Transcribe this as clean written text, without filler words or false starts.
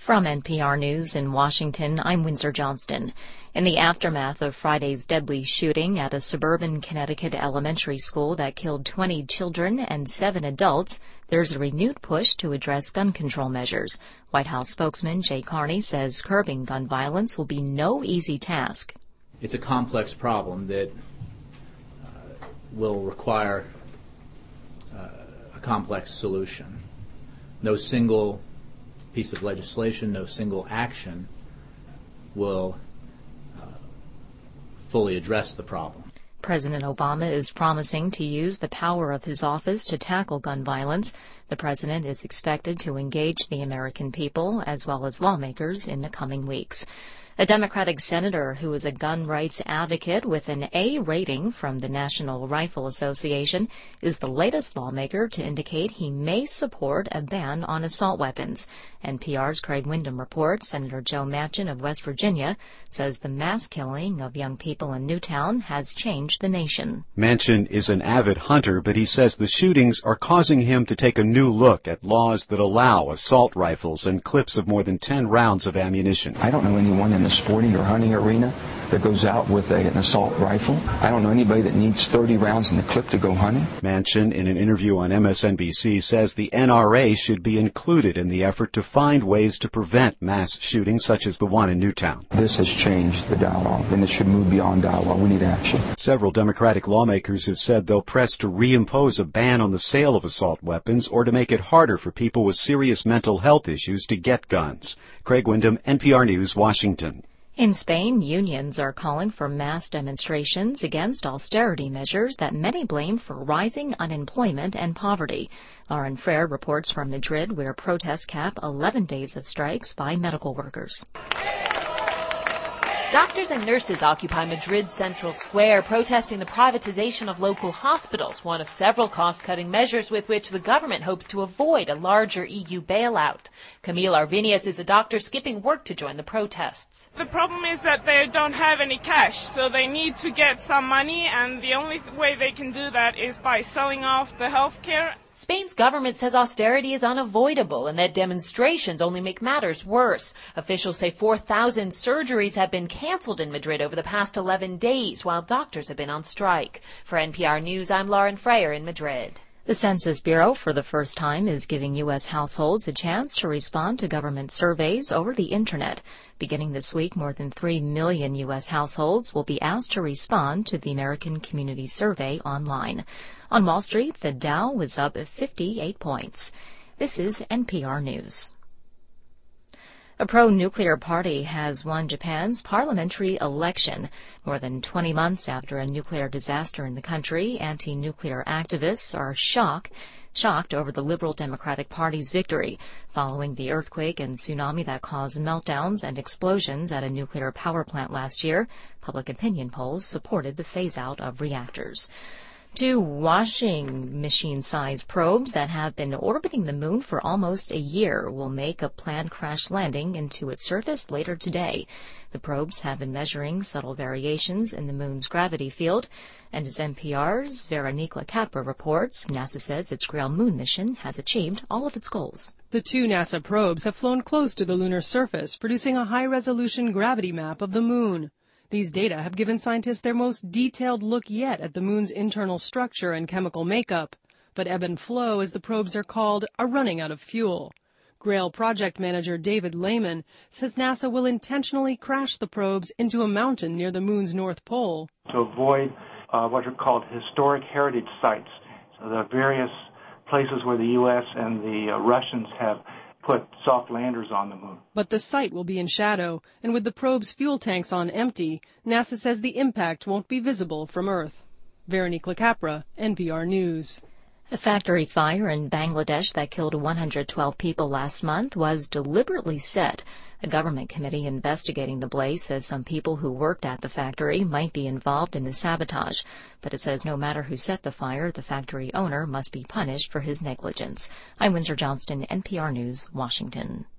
From NPR News in Washington, I'm Windsor Johnston. In the aftermath of Friday's deadly shooting at a suburban Connecticut elementary school that killed 20 children and 7 adults, there's a renewed push to address gun control measures. White House spokesman Jay Carney says curbing gun violence will be no easy task. It's a complex problem that will require a complex solution. No single piece of legislation, no single action will fully address the problem. President Obama is promising to use the power of his office to tackle gun violence. The president is expected to engage the American people as well as lawmakers in the coming weeks. A Democratic senator who is a gun rights advocate with an A rating from the National Rifle Association is the latest lawmaker to indicate he may support a ban on assault weapons. NPR's Craig Windham reports Senator Joe Manchin of West Virginia says the mass killing of young people in Newtown has changed the nation. Manchin is an avid hunter, but he says the shootings are causing him to take a new look at laws that allow assault rifles and clips of more than 10 rounds of ammunition. I don't know anyone in the sporting or hunting arena that goes out with an assault rifle. I don't know anybody that needs 30 rounds in the clip to go hunting. Manchin, in an interview on MSNBC, says the NRA should be included in the effort to find ways to prevent mass shootings such as the one in Newtown. This has changed the dialogue, and it should move beyond dialogue. We need action. Several Democratic lawmakers have said they'll press to reimpose a ban on the sale of assault weapons or to make it harder for people with serious mental health issues to get guns. Craig Windham, NPR News, Washington. In Spain, unions are calling for mass demonstrations against austerity measures that many blame for rising unemployment and poverty. Lauren Frere reports from Madrid, where protests cap 11 days of strikes by medical workers. Doctors and nurses occupy Madrid's central square, protesting the privatization of local hospitals, one of several cost-cutting measures with which the government hopes to avoid a larger EU bailout. Camille Arvinius is a doctor skipping work to join the protests. The problem is that they don't have any cash, so they need to get some money, and the only way they can do that is by selling off the health care. Spain's government says austerity is unavoidable and that demonstrations only make matters worse. Officials say 4,000 surgeries have been canceled in Madrid over the past 11 days, while doctors have been on strike. For NPR News, I'm Lauren Frere in Madrid. The Census Bureau, for the first time, is giving U.S. households a chance to respond to government surveys over the Internet. Beginning this week, more than 3 million U.S. households will be asked to respond to the American Community Survey online. On Wall Street, the Dow was up 58 points. This is NPR News. A pro-nuclear party has won Japan's parliamentary election. More than 20 months after a nuclear disaster in the country, anti-nuclear activists are shocked over the Liberal Democratic Party's victory. Following the earthquake and tsunami that caused meltdowns and explosions at a nuclear power plant last year, public opinion polls supported the phase-out of reactors. 2 washing machine-sized probes that have been orbiting the moon for almost a year will make a planned crash landing into its surface later today. The probes have been measuring subtle variations in the moon's gravity field, and as NPR's Veronique Lacapra reports, NASA says its Grail moon mission has achieved all of its goals. The 2 NASA probes have flown close to the lunar surface, producing a high-resolution gravity map of the moon. These data have given scientists their most detailed look yet at the moon's internal structure and chemical makeup. But ebb and flow, as the probes are called, are running out of fuel. Grail project manager David Lehman says NASA will intentionally crash the probes into a mountain near the moon's north pole. To avoid what are called historic heritage sites, so the various places where the U.S. and the Russians have put soft landers on the moon. But the site will be in shadow, and with the probe's fuel tanks on empty, NASA says the impact won't be visible from Earth. Veronique Lacapra, NPR News. A factory fire in Bangladesh that killed 112 people last month was deliberately set. A government committee investigating the blaze says some people who worked at the factory might be involved in the sabotage, but it says no matter who set the fire, the factory owner must be punished for his negligence. I'm Windsor Johnston, NPR News, Washington.